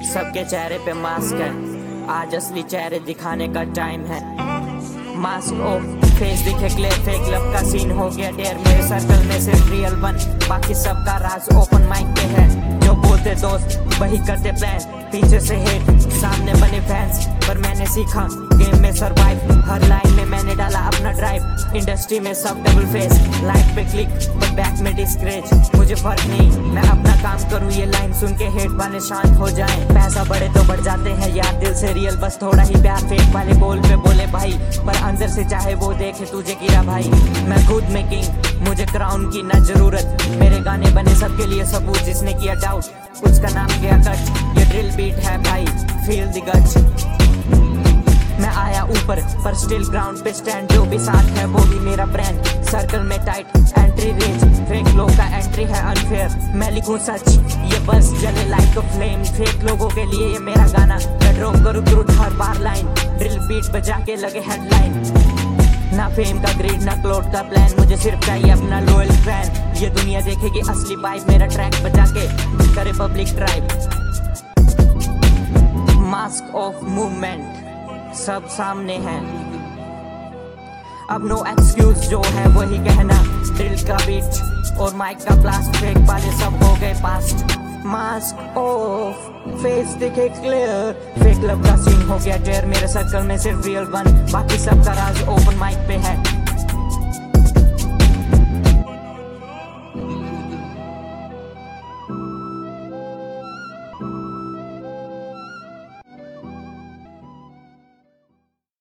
सबके चेहरे पे मास्क है, आज असली चेहरे दिखाने का टाइम है। मास्क ऑफ, फेस दिखे क्लियर, फेक लब का सीन हो गया डेयर। मेरे सर्कल में सिर्फ रियल वन, बाकी सबका राज ओपन माइक पे है। जो बोलते दोस्त वही करते प्लान, पीछे से हेट सामने बने फैंस। पर मैंने सीखा गेम में सरवाइव, हर लाइन में मैंने डाला अपना ड्राइव। इंडस्ट्री में सब डबल फेस, लाइट पे क्लिक पर बैक में डिस्करेज। मुझे फर्क नहीं, मैं अपना काम करूँ, ये लाइन सुन के हेट वाले शांत हो जाएं। पैसा बढ़े तो बढ़ जाते हैं यार, दिल से रियल बस थोड़ा ही प्यार। फेक वाले बोल पे बोले भाई, पर अंदर से चाहे वो देखे तुझे गिरा भाई। मैं खुद में किंग, मुझे क्राउन की ना जरूरत। मेरे गाने बने सबके लिए सबूत, जिसने किया डाउट उसका नाम गया कट। ये ड्रिल बीट है भाई, फील द गट। मैं आया ऊपर पर स्टिल ग्राउंड पे स्टैंड, जो भी साथ है वो ही मेरा ब्रांड। सर्कल में टाइट एंट्री रेंज, फेक लोग का एंट्री है अनफेयर। मैं लिखूं सच, ये बस जले लाइक अ फ्लेम। फेक लोगों के लिए ये मेरा गाना, मैं ड्रॉप करूं ट्रूथ हर बार लाइन। ड्रिल बीट बजा के लगे हेडलाइन। ना फेम का ग्रीड ना क्लोड का प्लान, मुझे सिर्फ चाहिए अपना लॉयल फैन। ये दुनिया देखेगी असली वाइब, मेरा ट्रैक बजा के करे public drive. Mask off movement सब सामने है, अब नो एक्सक्यूज, जो है वही कहना। ड्रिल का बीट और माइक का ब्लास्ट, फेक वाले सब हो गए पास्ट। मास्क ऑफ, फेस दिखे क्लियर, फेक लब का सीन हो गया डेयर। मेरे सर्कल में सिर्फ रियल वन, बाकी सबका राज ओपन माइक पे है।